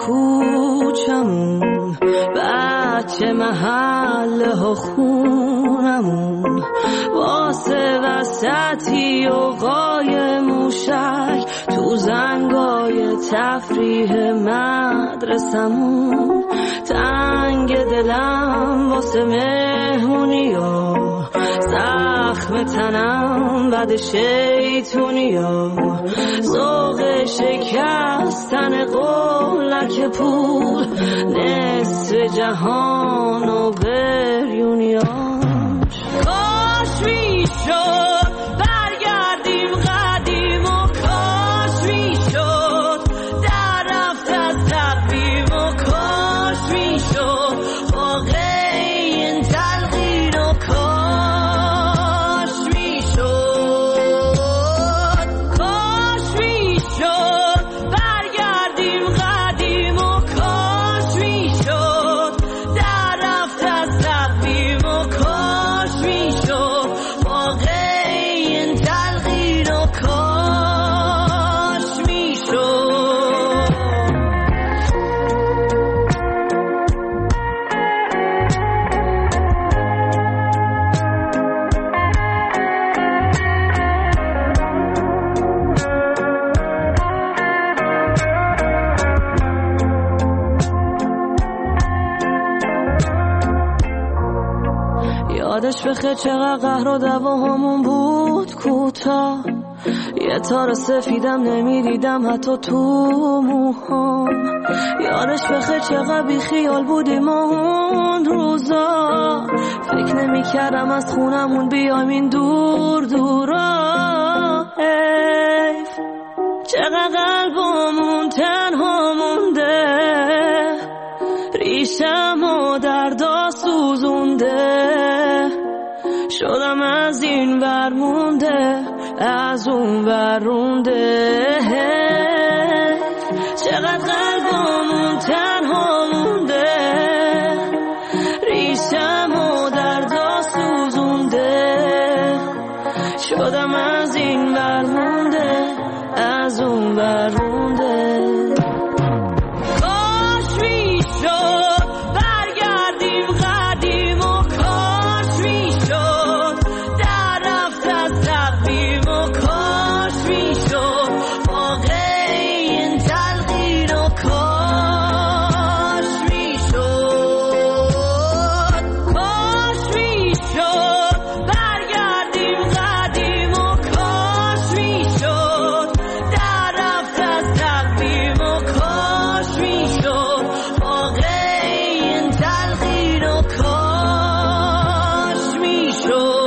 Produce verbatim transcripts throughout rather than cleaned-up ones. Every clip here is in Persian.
کوچمون، بچه محله ها خونمون، واسه وسطی و قای موشک تو زنگای تفریح مدرسمون. تنگ دلم واسه مهمونی ها، زخم تنم بد شیطونی ها، ذوق شکستن قولک پول، نصف جهان و بریونیاش. کاش میشد برگردیم قدیم و کاش میشد در رفت از تقویم و کاش میشد واقع این تلقین و کاش میشد. کاش میشد برگردیم قدیم و کاش میشد در رفت از تقویم و کاش میشد واقع این تلقین و کاش میشد. یادش بخیر چقدر قهر و دعواهامون بود کوتاه، یه تار سفیدم نمیدیدم حتی تو موهام. یادش بخیر چقدر بی خیال بودیم اون روزا، فکر نمی کردم از خونمون بیایم این دور دورا. حیف چقدر قلبمون تنها مونده، ریشم و دردا سوزونده، شدم از این ور مونده از اون ور رونده. چقدر قلبمون تنها مونده، ریشم و دردا سوزونده، شدم از این ور مونده از اون ور رونده. کاش میشد برگردیم قدیم و کاش میشد در رفت از تقویم و کاش میشد واقع این تلقین و کاش میشد. کاش میشد برگردیم قدیم و کاش میشد در رفت از تقویم و کاش میشد واقع این تلقین و کاش میشد.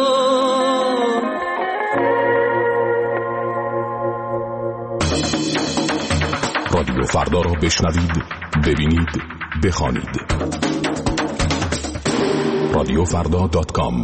رادیو فردا را بشنوید، ببینید، بخوانید. رادیو فردا دات کام.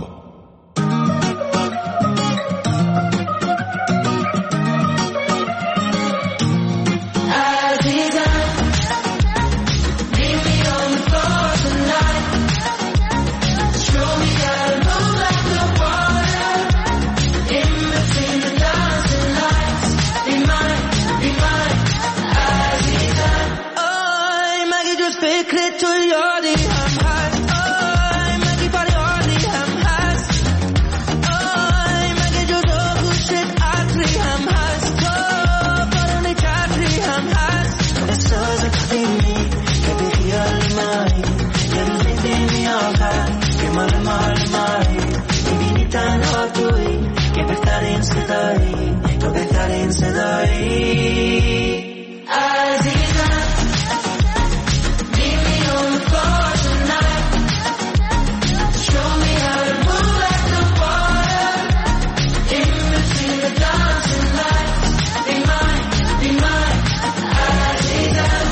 تو بهترین صدایی عزیزم. Meet me on the floor tonight. Show me how to move like the water. In between the dancing lights. Be mine, be mine, عزیزم.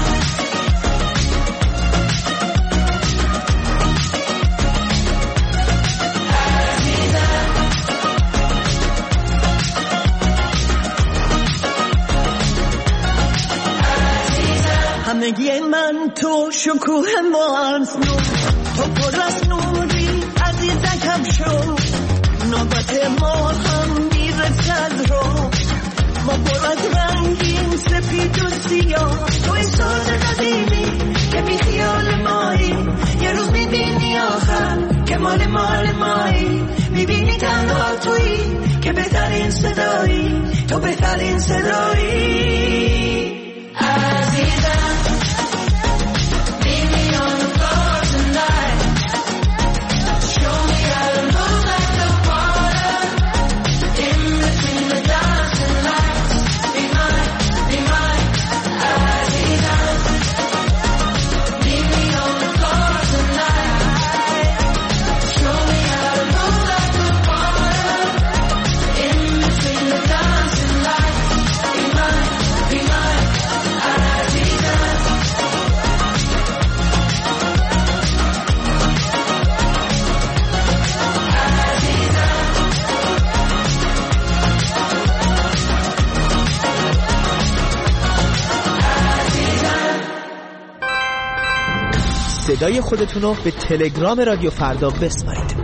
همگی من تو شکوه مانس نور، تو پر از نوری عزیزکم شو. نوبت ما هم میرسد رو، ما پر از رنگین سپید و سیاه. توی ساز قدیمی مال مال مایی میبینی تنها تویی که بهترین صدایی تو بهترین صدایی عزیزم Meet me on the floor tonight Show me how to move like the water In between the dancing lights Be mine, be mine عزیزم Meet me on the floor tonight Show me how to move like the water In between the dancing lights Be mine, be mine عزیزم صدای خودتونو به تلگرام رادیو فردا بسپارید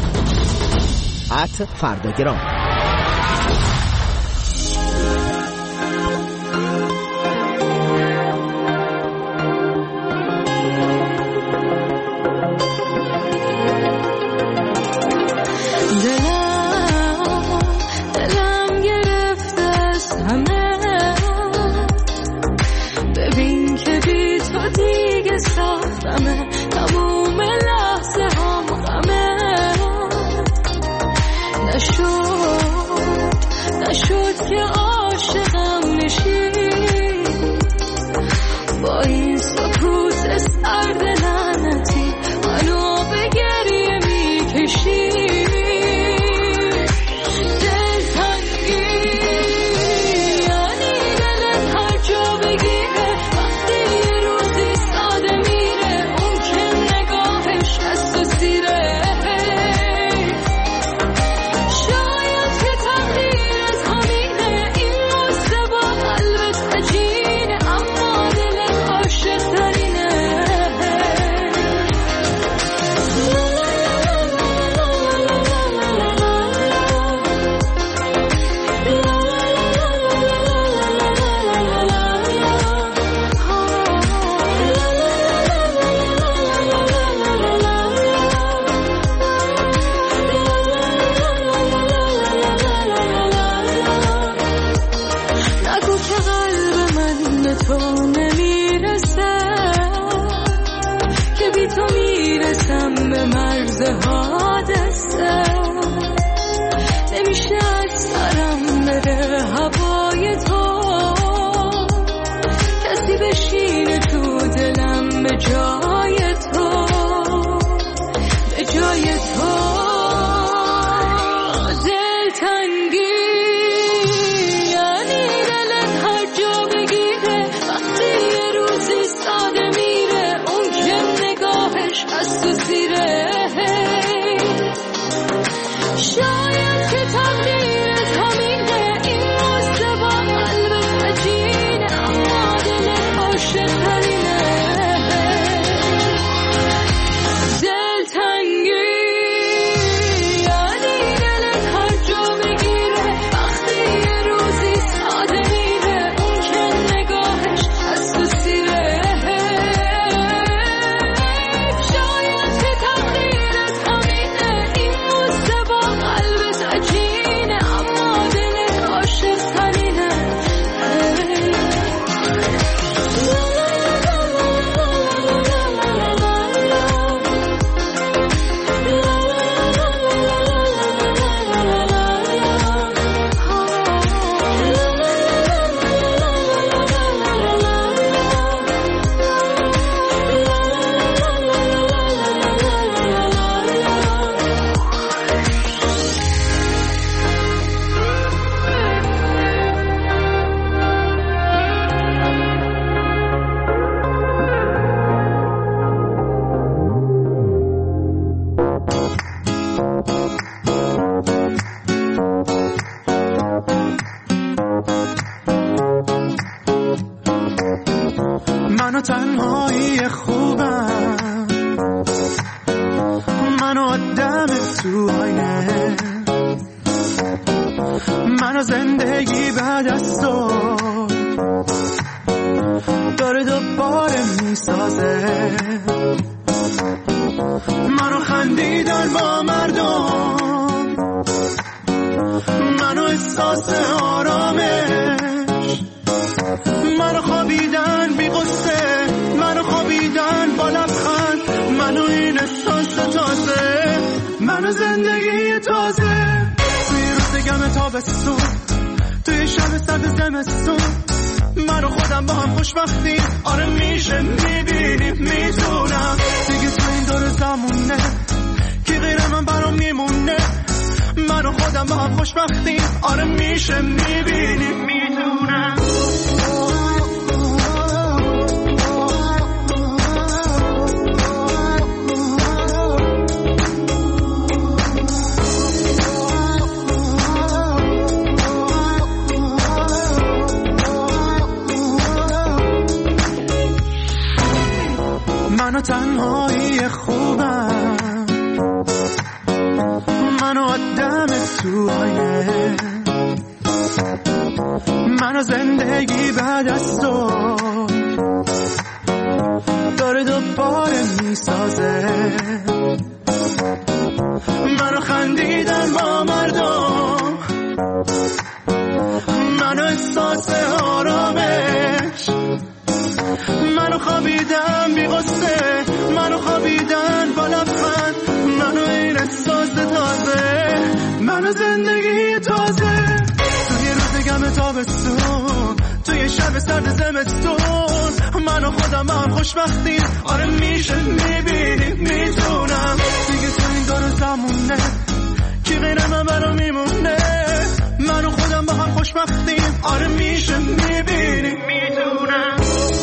ات فرداگرام. تنهایی خوبم منو آدم تو آینه منو زندگی بعد از تو داره دوباره میسازه منو خندیدن با مردم، منو احساس آرامش، منو خوابیدن بی قصه، منو خوابیدن با لبخند، منو این احساس تازه، منو زندگی تازه. توی روز گم تابستون، توی شب سرد زمستون، من و خودم با هم خوشبختیم. آره میشه میبینیم میتونم دیگه تو این دور زمونه کی غیر من برام میمونه. من و خودم با هم خوشبختیم. آره میشه میبینیم میتونم. منو تنهایی خوبم، منو آدم تویه، منو زندگی بعد از تو داره دوباره میسازه. منو خندیدن با مردم، منو احساس آرامش، منو خوابیدن بی غصه، منو خوابیدن با لبخند، منو این احساس تازه، منو زندگی تازه. توی روز گم تابستون، توی شب سرد زمستون، منو خودم هم خوشبختیم. آره میشه میبینیم میتونم دیگه تو این دور زمونه کی غیر من برام میمونه. منو خودم با هم خوشبختیم. آره میشه میبینیم میتونم.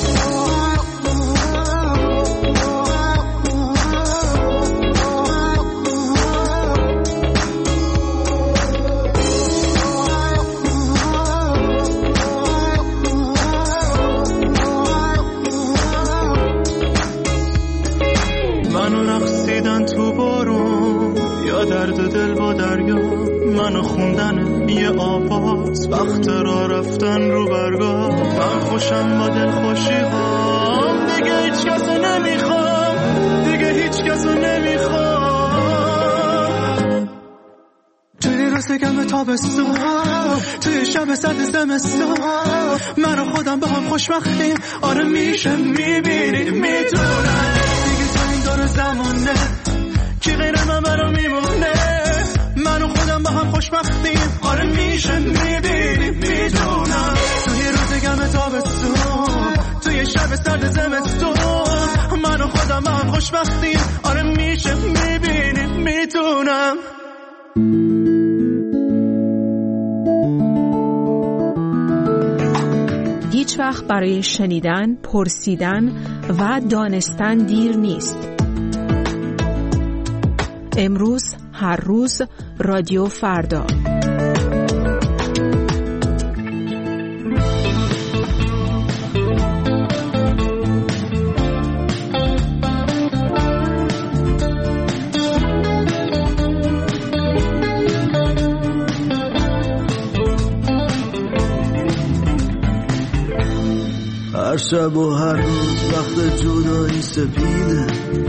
تو بارون یا درد دل با دریا، منو خوندن یه آواز، وقت را رفتن رو برگاه. من خوشم با دل خوشی ها، دیگه هیچ کسو نمیخوام، دیگه هیچ کسو نمیخوام. توی روز گم تابستون، توی شب سرد زمستون، منو خودم با هم خوشبختیم. آره میشه میبینیم میتونم دیگه تو این دور زمونه کی غیر من برام میمونه. منو خودم با هم خوشبختیم. آره میشه میبینیم میتونم توی روز گم تابستون، توی شب سرد زمستون، منو خودم با هم خوشبختیم. آره میشه میبینیم میتونم. هیچ وقت برای شنیدن، پرسیدن و دانستن دیر نیست. امروز، هر روز، رادیو فردا. هر شب و هر روز وقت جدایی سپیده،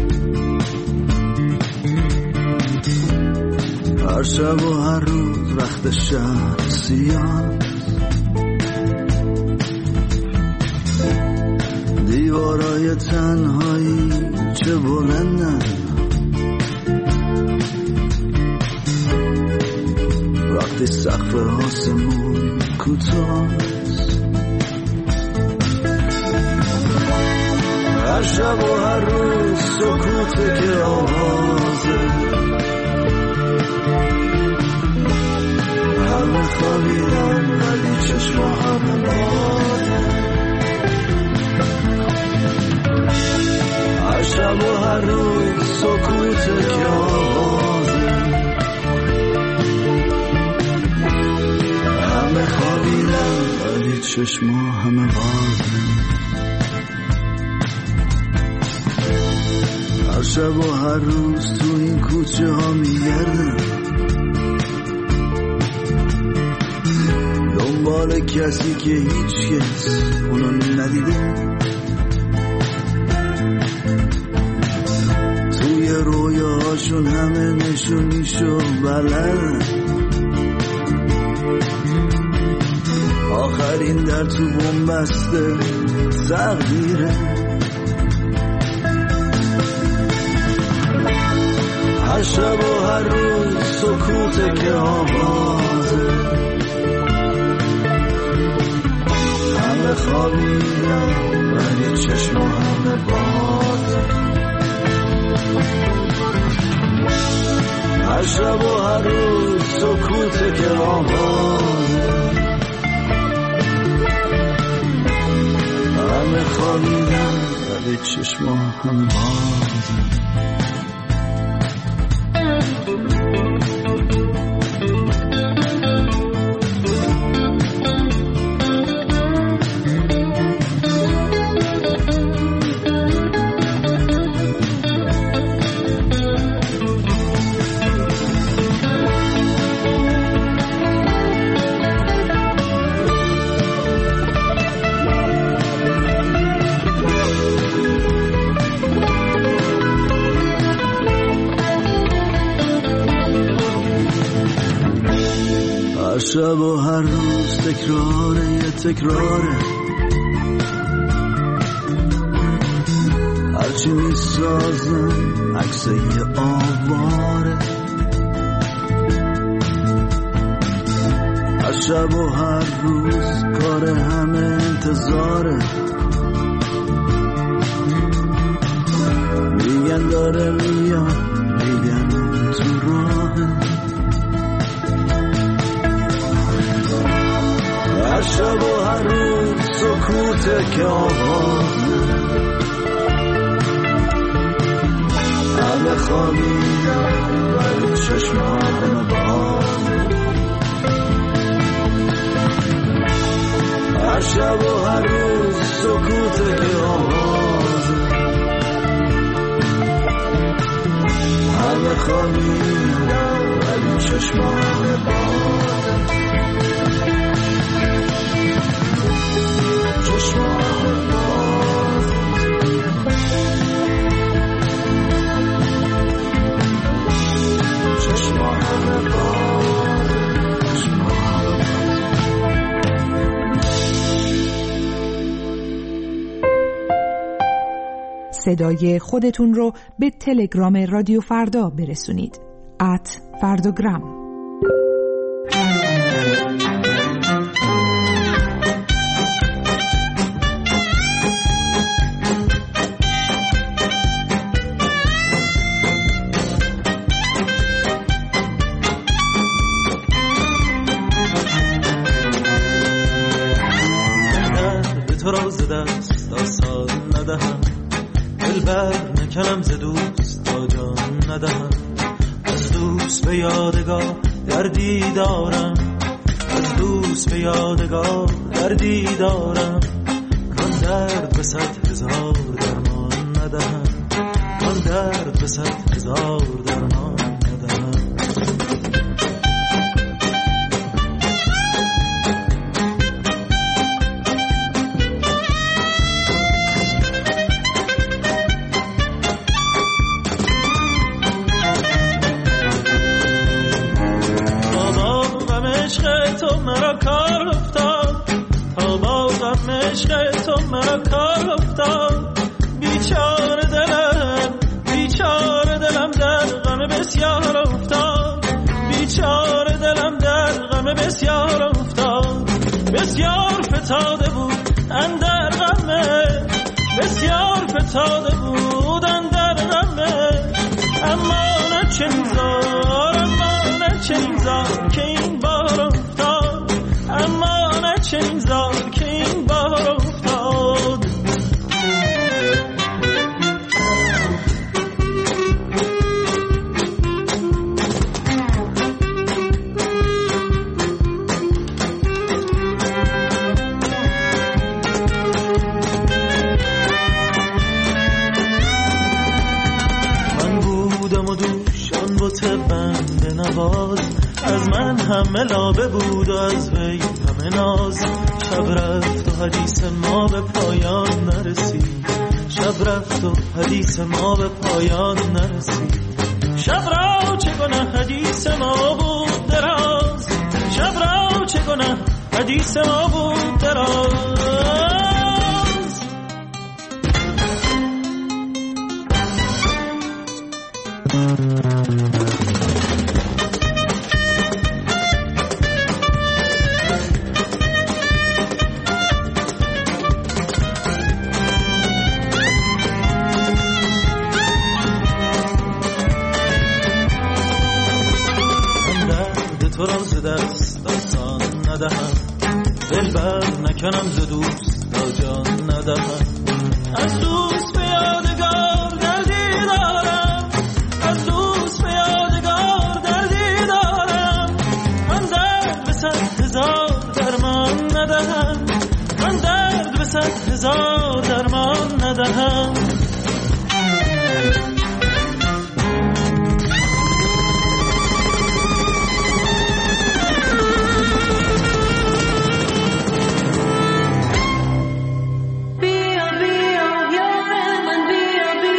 هر شب و هر روز وقت شب سیاه، دیوارای تنهایی چه بلندن، وقتی سقف آسمون کوتاه. هر شب و هر روز سکوته که آوازه، همه خوابیدن ولی چشم همه بازه. هر شب و هر روز سکوته که آوازه، همه خوابیدن ولی چشم همه بازه. هر شب و هر روز تو این کوچه ها میگردم، دنبال کسی که هیچ کس اونو ندیده. توی هاشون همه نشونیشو بلدن، آخرین در تو بومبسته تقدیره. هر شب و هر روز سکوته که آوازه، همه خوابیدن ولی چشم همه بازه. هر شب و هر روز سکوته که آوازه، همه خوابیدن ولی چشم همه بازه. شب و هر روز تکراره یه تکراره، هرچی میسازن عکس یه آواره. هر شب و هر روز کار همه انتظاره، میگن داره میاد میگن تو راهه. هر شب و هر روز سکوته که آوازه، همه خوابیدن ولی چشم همه بازه. هر شب و هر روز سکوته که آوازه، همه خوابیدن ولی چشم همه بازه. صدای خودتون رو به تلگرام رادیو فردا برسونید. ات فردوگرام. تو را ز دست آسان ندهم، دلبر نکنم ز دوست تا جان ندهم. از دوست به یادگار دردی دارم، از دوست به یادگار دردی دارم. آن درد به صد هزار درمان ندهم، آن درد به صد هزار درمان ندهم. تو مرا کار افتاد، تا با غم عشق تو مرا کار افتاد. بیچاره دلم بیچاره دلم در غم بسیار افتاد، بیچاره دلم در غم بسیار افتاد. بسیار فتاده بود اندر غمه، بسیار فتاده بود اندر غمه. اما نه چنین زار، اما نه چنین زار که این بار افتاد، اما نه چنین زار که این بار افتاد. من بودم و دوشان بوت بنده نواز، از من همه لابه بود و از وی همه ناز. شب رفت و حدیث ما به پایان نرسید، شب رفت و حدیث ما به پایان نرسید. شب را چه گناه حدیث ما بود دراز، شب را چه گناه حدیث ما بود دراز. تو را ز دست داستان ندهم، دلبر نکنم ز دوست تا جان ندهم. از دوست به یادگار دردی دارم، از دوست به یادگار دردی دارم. من درد به صد هزار درمان ندهم، من درد به صد هزار درمان ندهم. بیا بیا یار من، بیا بیا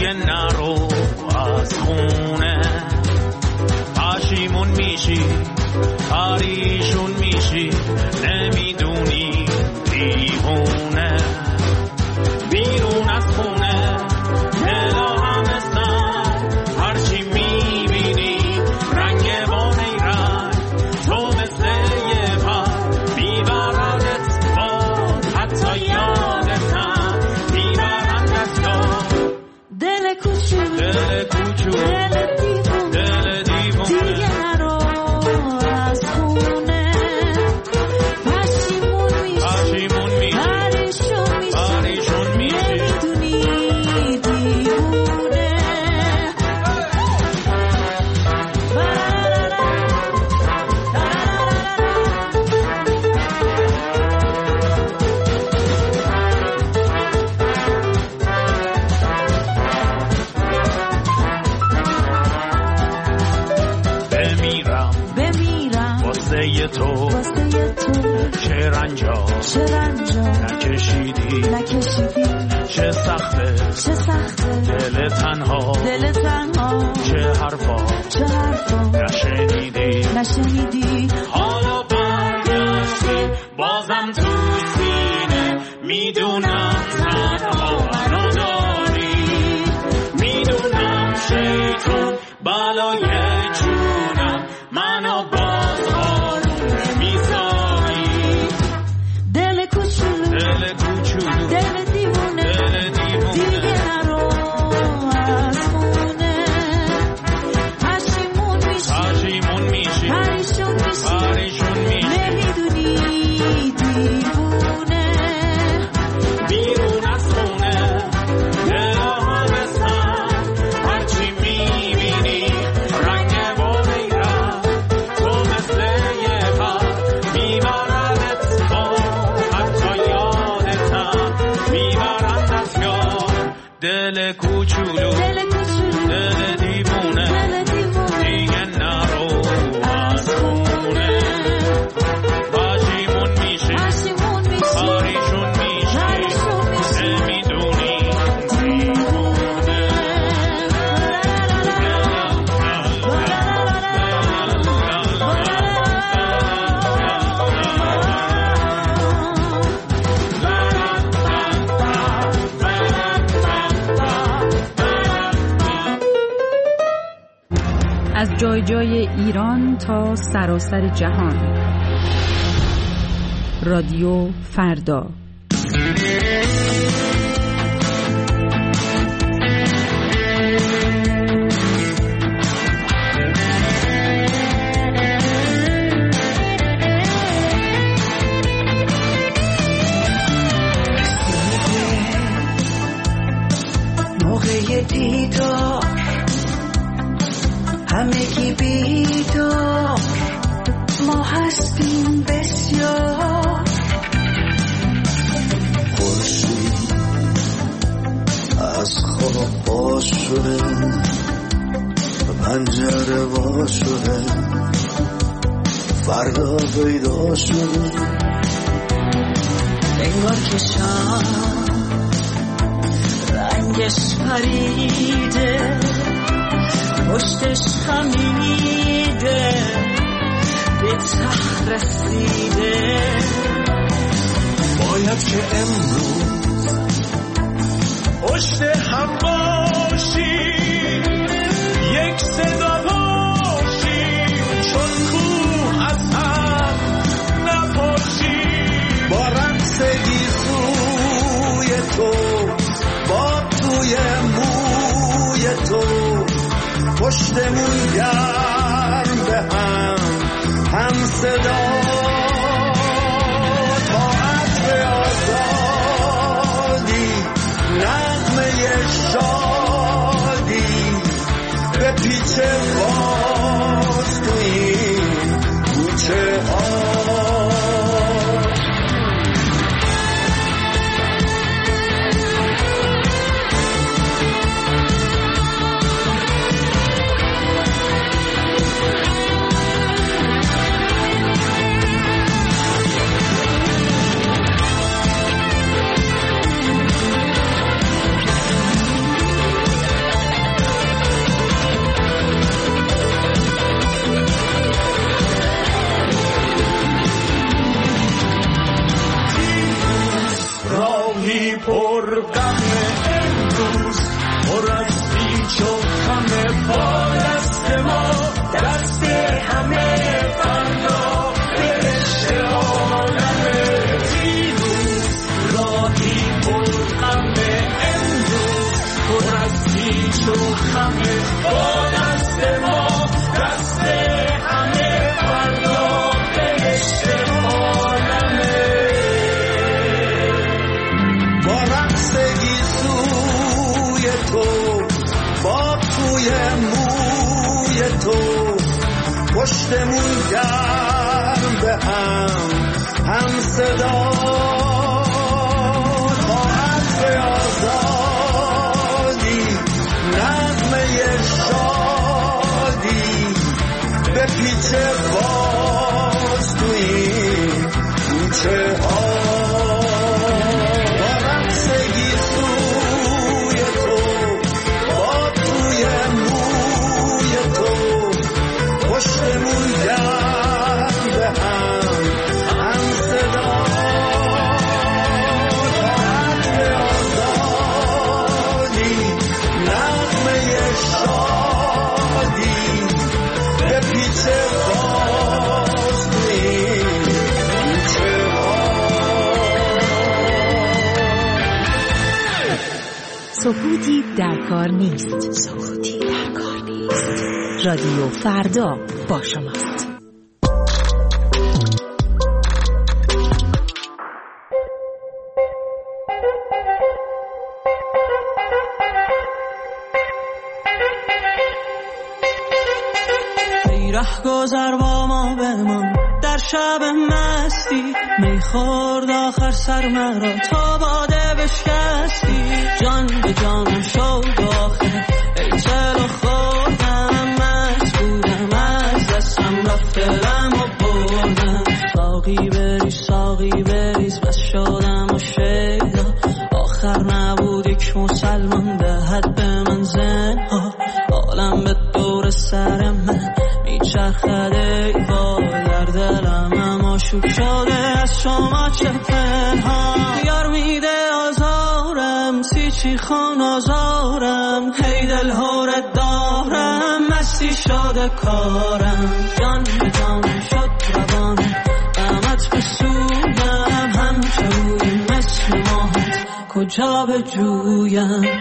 دیگه نرو از خونه، پشیمون میشی پریشون میشی، نمیدونی دیوونه. بیرون از خونه دلا همستن، هرچی میبینی رنگ بانه رنگ، تو مثل یه پر بیبرندت باد، حتی یادتم بیبرندت داد. دل کوچولو دل کوچولو دل دیوونه دل دیوونه دیگه نرو از خونه، پشیمون میشی پشیمون میشی پریشون میشی پریشون میشی، نمیدونی دیوونه. بمیرم بمیرم واسه ی تو واسه تو، چه رنجا چه رنجا نکشیدی، نکشیدی، چه سخته چه سخته دل تنها، دل تنها، چه حرفا چه حرفا نشنیدی، نشنیدی. حالا برگشتی بازم تو سینه، میدونم تنها منو داری، میدونم شیطون بلای جونم، منو باز آروم نمیذاری. دل کوچولو دل کوچولو دل دیوونه دل دیوونه دیگه نرو از خونه، پشیمون میشی پشیمون میشی پریشون میشی پریشون میشی، نمیدونی دیوونه. بیرون از خونه دلا همستن، هرچی میبینی رنگ بانه رنگ، تو مثل یه پر میبرندت باد، حتی یادتم میبرندت یاد. دل کوچولو دل کوچولو دل دیوونه دل دیوونه دیگه نرو از خونه، پشیمون میشی پشیمون میشی پریشون میشی، پریشون میشی نمیدونی دیوونه. از جای جای ایران تا سراسر جهان، رادیو فردا. موقع دیدار همگی بیدار، ما هستیم بسیار. خورشید از خواب باز شده، پنجره باز شده، فردا پیدا شده. انگار که شام رنگش پریده، پشتش خمیده، به ته رسیده. باید که امروز پشت هم باشیم، یک صدا باشیم، چون کوه از هم نپاشیم. با رقص گیسوی تو، با توی موی تو، پشتمون گرم به هم هم صدا. طاعت به آزادی، نغمه شادی، به پیچ باز تو این کوچه ها. روز پر از پیچ و خم با دست ما، دست همه فردا بهشت عالمه. دیروز راهی پر غم، امروز پر از پیچ و خم با دست ما، دست همه فردا بهشت عالمه. با رقص گیسوی تو، با توی موی تو، پشتمون گرم به هم هم صدا، خواهد به آزادی نغمه شادی به پیچ باز توی کوچه ها. با رقص گیسوی تو، با توی موی تو، پشتمون گرم به هم هم صدا، خواهد به آزادی نغمه شادی به پیچ باز توی کوچه ها. سکوتی در کار نیست. سکوتی در کار نیست. رادیو فردا با شماست. ای ره گذر با ما بمان در شب مستی، می خورد آخر سر مرا تا باده بشکستی. جان به جانم شد آخر ای چلو خوردم، مست بودم از دستم رفت دلم و بردم. ساقی بریز ساقی بریز بس شدم و شیدا، آخر نبود یک مسلمان دهد به من زنها. عالم به دور سر من میچرخد ای وای، در دلم اما شوک شده از شما چه پنهان. یار میده آزارم سیچی خان آزارم، هی دل هورت دارم مستی شده کارم. جان به جانم شد روانم غمت بسویم، همچنوی مثل ماهت کجا به جویم.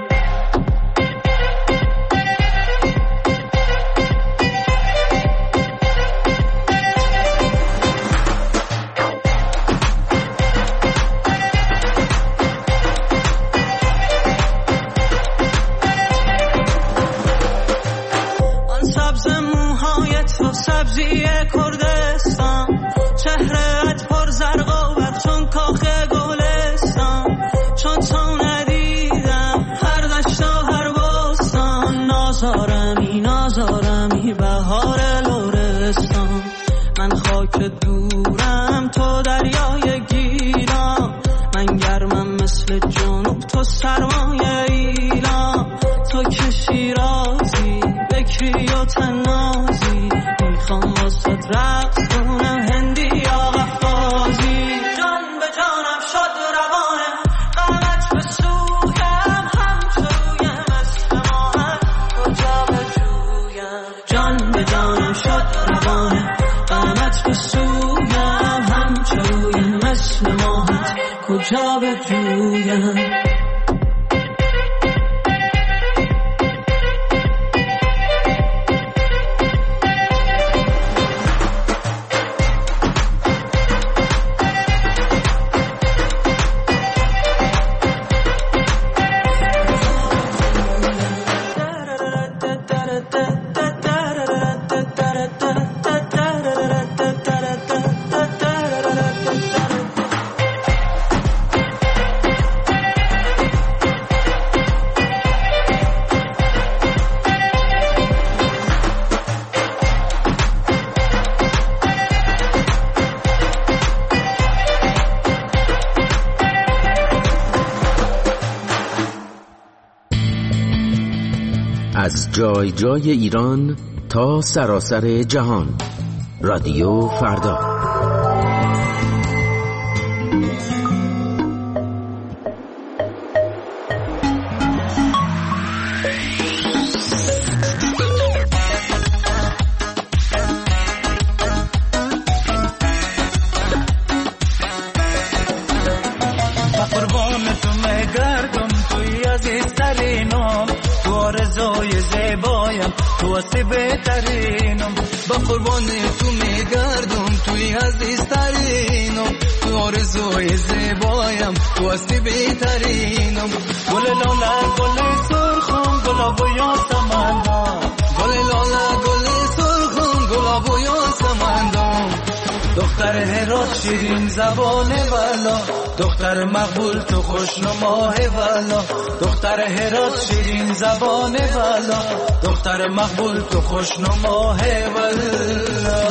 سبزی کردستان، چهرهت پر زرق و برق چون کاخ گلستان. چون تو ندیدم هر دشت و هر بستان، نازارمی نازارمی بهار لرستان. من خاک دورم تو دریای گیلان، من گرمم مثل جنوب تو سرمایه ایلان. تو که شیرازی بکری و تنازی، میخوام واسد رقص کنم هندی یا قفازی. جان به جانم شد روانه غمت بسویم، همچوی مثل ماهت کجا بجویم. جان به جانم شد روانه غمت بسویم، همچوی مثل ماهت کجا بجویم. از جای جای ایران تا سراسر جهان، رادیو فردا. عزیزترینم، تو آرزوی زیبایم، تو واسه بهترینم. با قربان تو میگردم، توی عزیزترینم، تو آرزوی زیبایم، تو واسه بهترینم. گل لاله گل سرخم، گلاب و یاسمندم، گل لاله گل سرخم، گلاب و یاسمندم. دختر هرات شیرین زبان والا، دختر مقبول تو خوشنماه والا. دختر هرات شیرین زبان والا، دختر مقبول تو خوشنماه والا.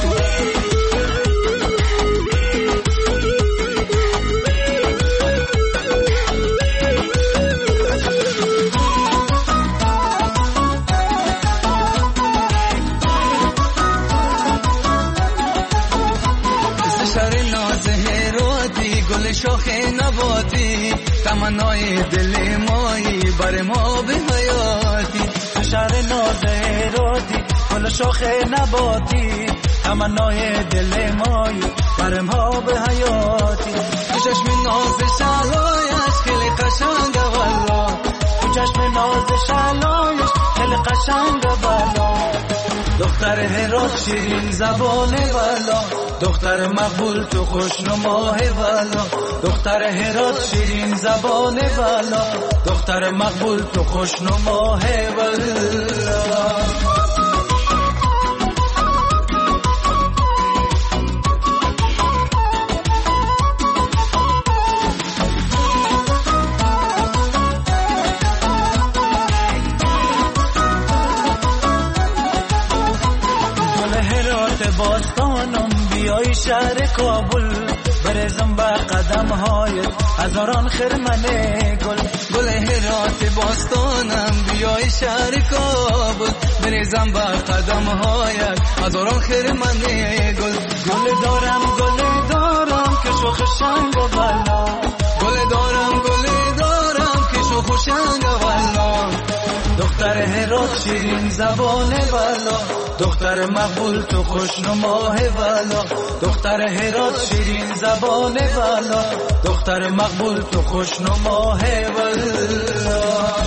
گل شاخ نباتی، تمنای دل مایی، بر ما به حیاتی. تو شهر ناز هراتی، گل شاخ نباتی، تمنای دل مایی، بر ما به حیاتی. تو چشم ناز شلایش خیلی قشنگه والا، تو چشم ناز شلایش خیلی قشنگه والا. دختر هرات شیرین زبان والا، دختر مقبول تو خوشنماه والا. دختر هرات شیرین زبان والا، دختر مقبول تو خوشنماه والا. باستانم بیای شهر کابل، برزم با قدم های هزاران خرمن گل. گل هرات باستانم بیای شهر کابل، برزم با قدم های هزاران خرمن گل. گل دارم گل دارم که شوخ شنگ و بالا، گل دارم گل دارم که شوخ شنگ و بالا. دختر هرات شیرین زبان والا، دختر مقبول تو خوشنماه والا. دختر هرات شیرین زبان والا، دختر مقبول تو خوشنماه والا.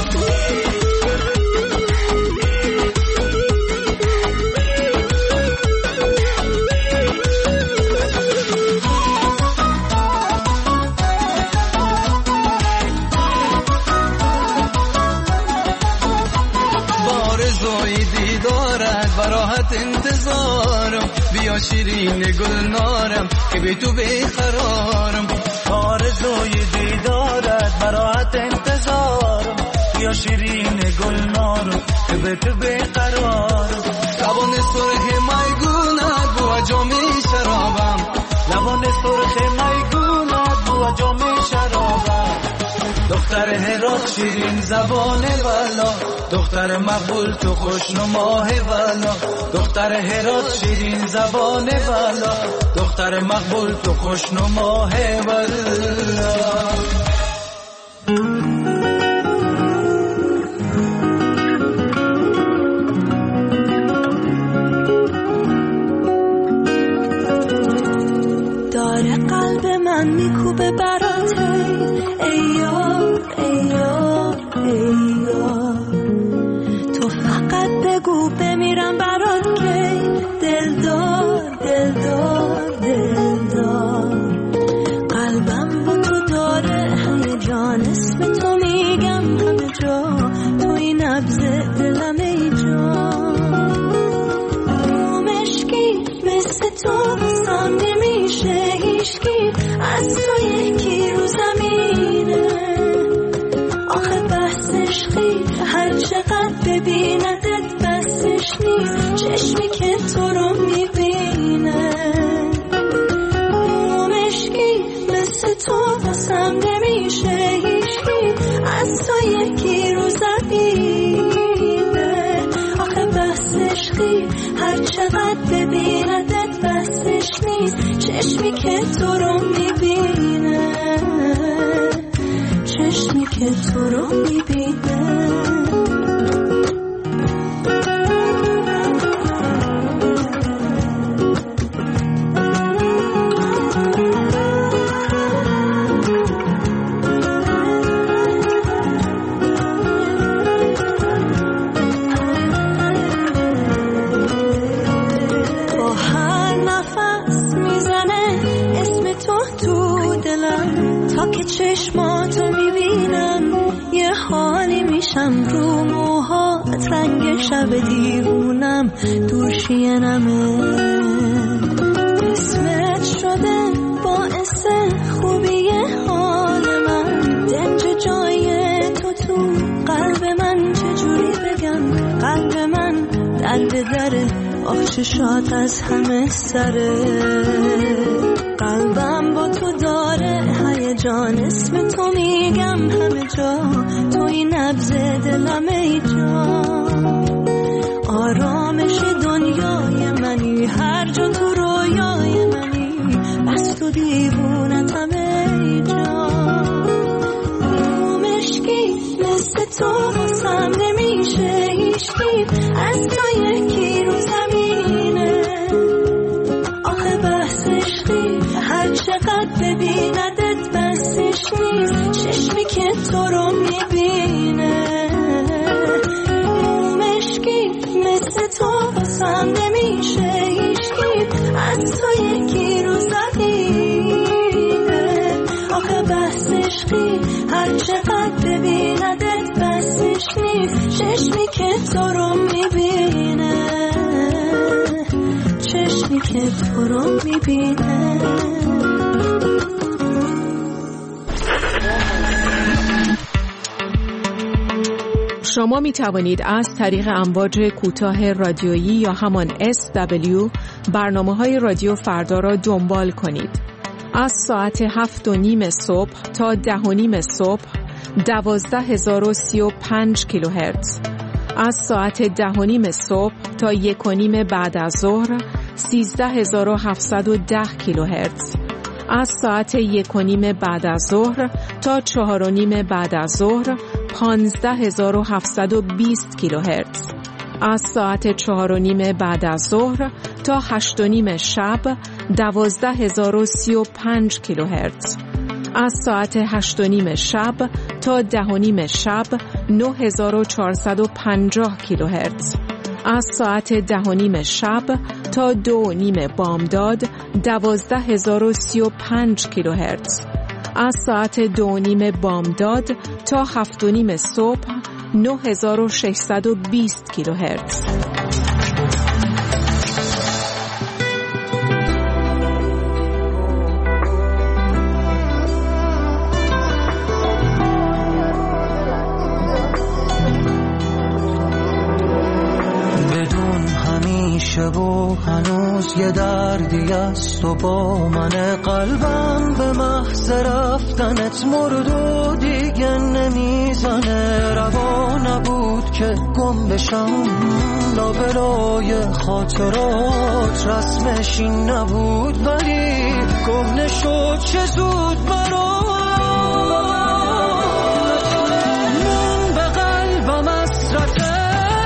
براحت انتظارم، بیا شیرین گل نارم که به تو بیقرارم. آرزوی دیدارت براحت انتظارم، بیا شیرین گل نارم که به تو بیقرارم. لبان سرخ میگونت بو جام شرابم، لبان سرخ میگونت بو جام شرابم. دختر هرات شیرین زبان والا، دختر مقبول تو خوشنماه والا. دختر هرات شیرین زبان والا، دختر مقبول تو خوشنماه والا. داره قلب من میکوبه براته، ای یار ای یار ای یار. تو فقط بگو بمیرم برات که دلدار دلدار دلدار. قلبم با تو داره هیجان، اسم تو میگم همه جا، توی نبض دلم ای جان. مشکی مثل تو بسام نمیشه هیچکی، از تو یکی رو زمینه. آخه بحثش خیلی هر چقدر ببیندت بسش نیست، چشمی که تو رو میبینه. مشکی مثل تو بسام نمیشه هیچکی، از تو یکی رو زمینه. آخه بحثش خیلی هر چقدر ببیندت بسش نیست، چشمی که تو رو میبینه، چشمی که تو رو میبینه. بکشم رو موهات رنگ شب دیوونم دوشینمه اسمت شده باعث خوبی حال من دنج جای تو تو قلب من چجوری بگم قلب من در به دره آخششات از همه سره قلبم با تو داره هیجان اسم تو میگم همه جا توی نبض دلم ای جان آرامش دنیای منی هر جا تو رویای منی بس تو دیوونتم ای جان مشکی مثل تو واسم نمیشه هیچکی از تو یکی رو زمینه آخه بحث عشقی هر چقدر ببیندت بسش نیست چشمی که تو رو میبینه مشکی مثل تو واسم نمیشه هیچکی از تو یکی رو زمینه آخه بحث عشقی هر چقدر ببیندت بسش نیست چشمی که تو رو میبینه چشمی که تو رو میبینه شما می توانید از طریق امواج کوتاه رادیویی یا همان اس دبلیو برنامه های رادیو فردا را دنبال کنید. از ساعت هفت و نیم صبح تا ده و نیم صبح دوازده هزار و سی و پنج کیلوهرتز، از ساعت ده و نیم صبح تا یک و نیم بعد از ظهر سیزده هزار و هفتصد و ده کیلوهرتز، از ساعت یک و نیم بعد از ظهر تا چهار و نیم بعد از ظهر پانزده هزار و هفتصد و بیست کیلوهرتز، از ساعت چهار و نیم بعد از ظهر تا هشت و نیم شب دوازده هزار و سی و پنج کیلوهرتز، از ساعت هشت و نیم شب تا ده و نیم شب نه هزار و چهارصد و پنجاه کیلوهرتز، از ساعت ده و نیم شب تا دو و نیم بامداد دوازده هزار و سی و پنج کیلوهرتز، از ساعت دو و نیم بامداد تا هفت و نیم صبح نه هزار و ششصد و بیست کیلوهرتز. و هنوز یه دردی است و با من قلبم به محض رفتنت مرد و دیگه نمیزنه روا نبود که گم بشم لابلای خاطرات رسمش این نبود ولی گم نشد چه زود برام من به قلبم اسرته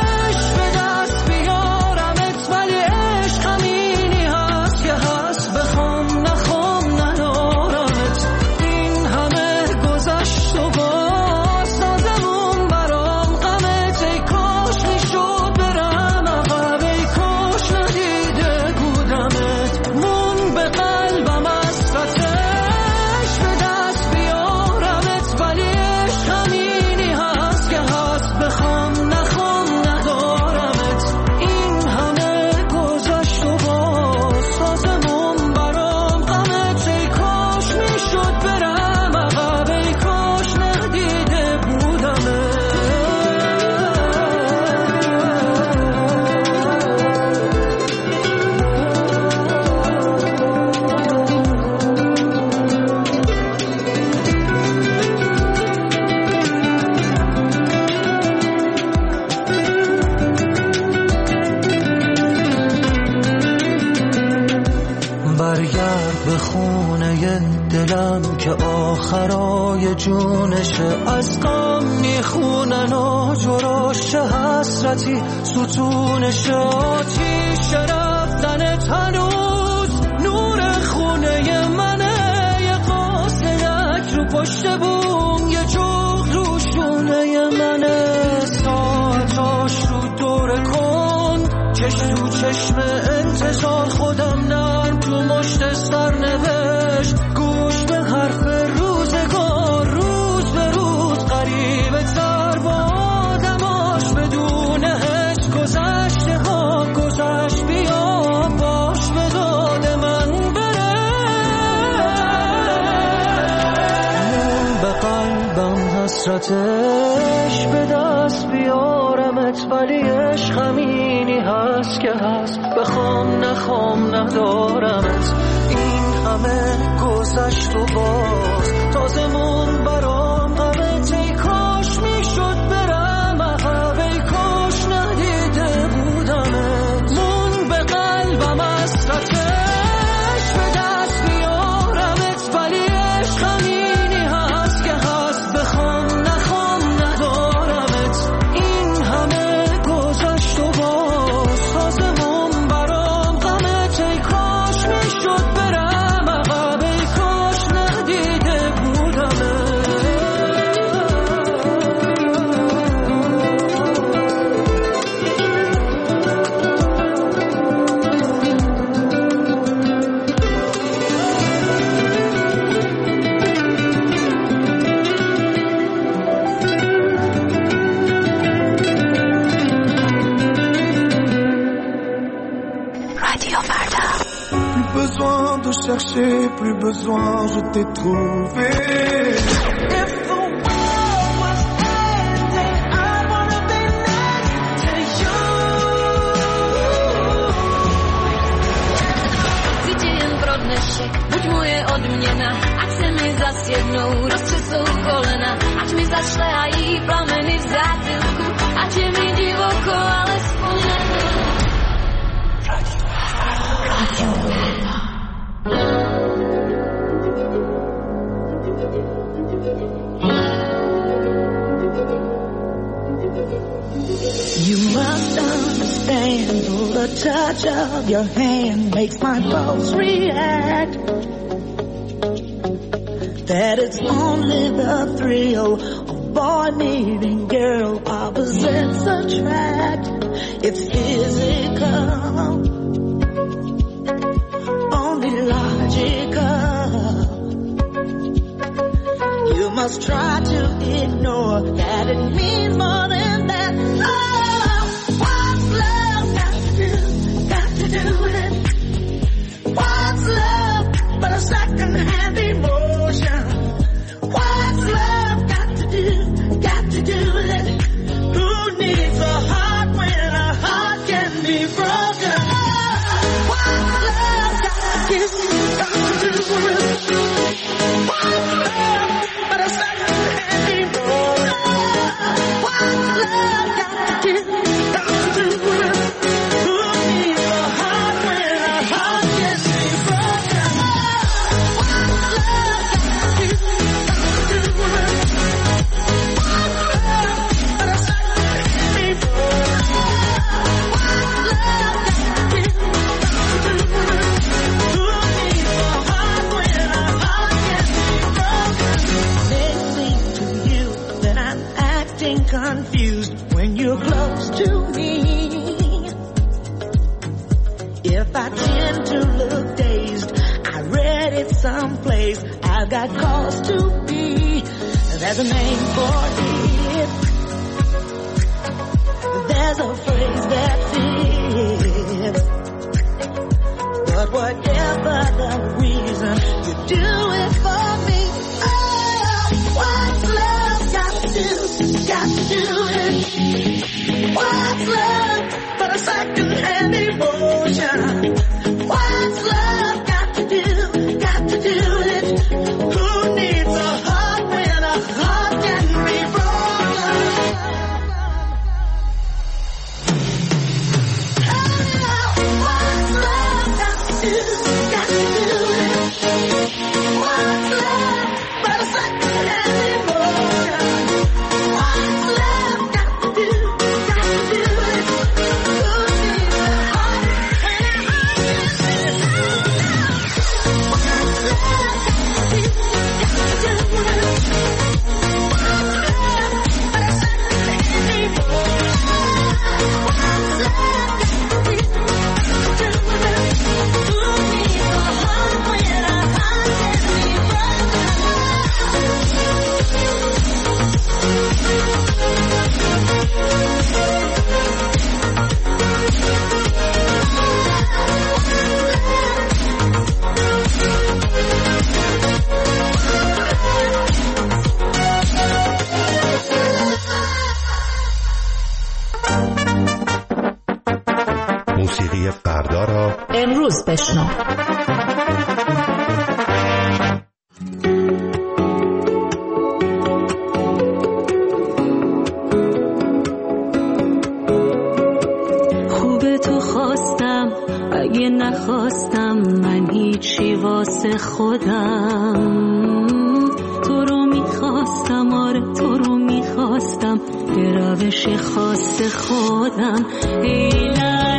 آخرای جونشه از غم میخونن و جراش حسرتی ستونشه آتیش رفتن هنوز نور خونه منه یه قاصدک رو پشت بوم یه جغ رو شونه منه ساعتاش رو دور کن چشم تو چشم انتظار خودم نرم تو مشت سر نوشت گوش به حرف روزگار روز به روز قریب تر باشه حسرتش به دست بیارمت، ولی عشق همینی هست که هست، بخوام نخوام ندارمت. این همه گذشت و باز تازه مون برام غمت، ای کاش میشد برم عقب، ای کاش ندیده بودمت. مون به قلبم حسرتش به دست بیارمت، ولی عشق همینی هست که هست، بخوام نخوام ندارمت. این همه گذشت و باز تازه مون برام غمت، ای کاش میشد برم عقب، ای کاش ندیده بودمت. Plus besoin de chercher, plus besoin, je t'ai trouvé. If the world was ending, I wanna be next to you. Chci jen pro dnešek, buď moje odměna, ať se mi zas jednou roztřesou kolena, ať mi zašlehají plameny v zátilku, ať je mi divoko, alespoň na You must understand, though the touch of your hand makes my pulse react, that it's only the thrill of boy meeting girl opposites attract. It's physical, only logical. You must try to ignore that it means more than that. Oh, what's love got to do? Got to do with it. What's love but a second-hand emotion? What's love got to do? Got to do with it. Who needs a heart when a heart can be broken? What's love got to do? Got to do with it. What's love but a second-hand emotion? What's love got to do? Got to do with it. Who needs a heart when a heart can be broken? What's love got to do? Got to do with it. What's love but a second-hand emotion? What's love got to do? Got to do with it. Who needs a heart when a heart can be broken? May seem to you that I'm acting confused when you're close to me. If I tend to look dazed, I read it someplace, I've got cause to be. There's a name for it. There's a phrase that fits. But whatever the reason, you do it for me. Oh, what's love got to do? Got to do it. What's love but a second-hand emotion? What's love got to do? Got to do it. Who needs a heart when a heart can be broken? Oh, what's love got to do? Got to do it. What's love but a second-hand emotion? What's love got to do? Got to do it. Who needs a heart when a heart can بشنو. خوبه تو خواستم اگه نخواستم من هیچی واسه خودم، تو رو میخواستم آره تو رو میخواستم به روش خاص خودم. ای